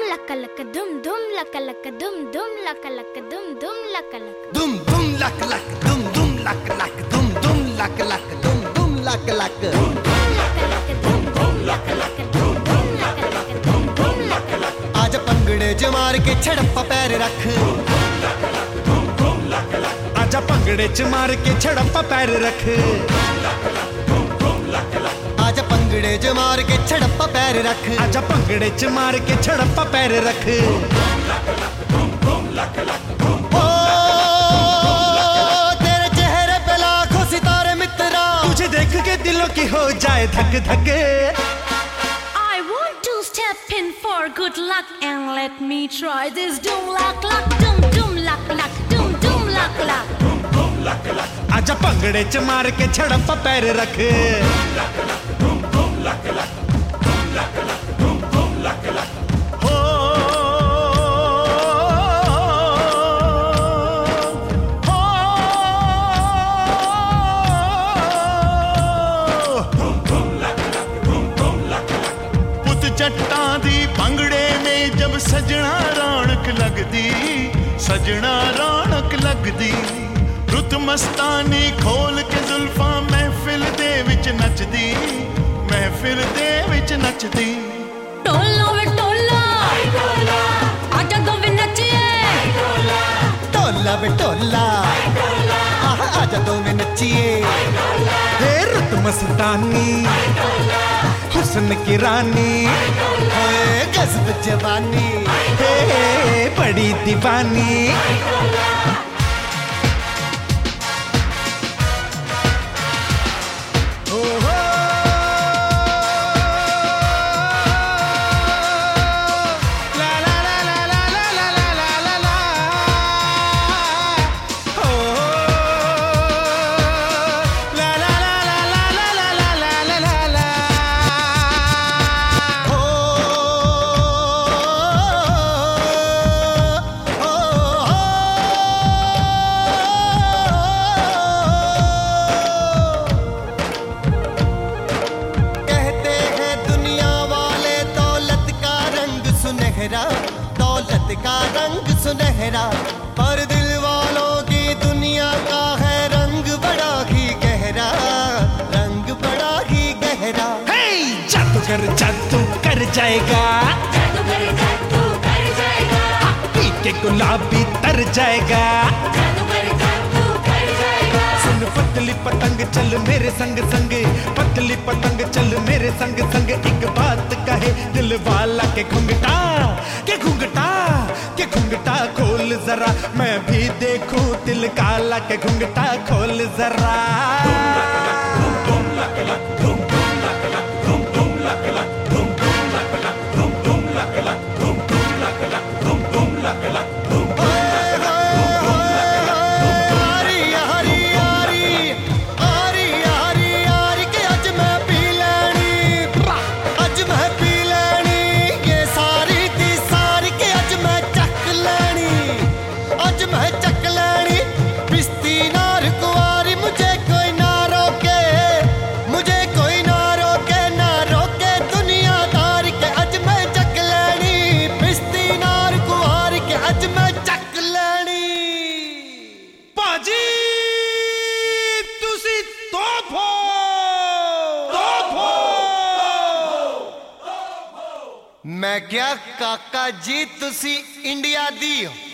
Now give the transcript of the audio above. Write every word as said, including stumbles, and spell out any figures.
laka laka dum dum laka laka dum dum laka laka dum dum laka laka dum dum lak lak dum dum lak lak dum dum lak lak dum dum lak lak dum dum laka laka dum dum laka laka dum dum laka laka dum dum laka laka आज पंगड़े च मार के छड़प्पा पैर रख आजा पंगड़े च मार के छड़प्पा पैर रख आजा पंगड़े च मार के छड़प्पा पैर रख आजा पंगड़े च मार के छड़प्पा पैर रख ओ तेरे चेहरे पे लाखों सितारे मित्रा तुझे देख के दिलों की हो जाए धक धक I want to step in for good luck and let me try this dum lak lak dum dum lak lak dum dum lak lak आजा पंगड़े च मार के छड़प्पा पैर रख हो पुत जट्टां दी पंगड़े में जब सजना रौनक लगदी सजना रौनक लगदी रुत मस्तानी खोल के जुल्फां महफिल दे विच नचदी महफिल दे विच नचदी टोला वे टोला आजा दो वे नचिए टोला बे टोला आह आजा दो में नचिए हे रुत मस्तानी हुस्न की रानी होए गज़ब जवानी हे बड़ी दीवानी दौलत का रंग सुनहरा पर दिल वालों की दुनिया का है रंग बड़ा ही गहरा रंग बड़ा ही गहरा हे जादू कर जादू कर जाएगा जादू करे जादू कर जाएगा पी के गुलाबी तर जाएगा जादू करे जादू कर जाएगा सुन पतली पतंग चल मेरे संग संग पतली पतंग चल मेरे संग संग एक बात कहे दिल वाला के घुंघटा के घुंघटा के घुंघटा खोल जरा मैं भी देखूं दिल काला के घुंघटा खोल जरा मैं क्या काका जी तुसी इंडिया दी हो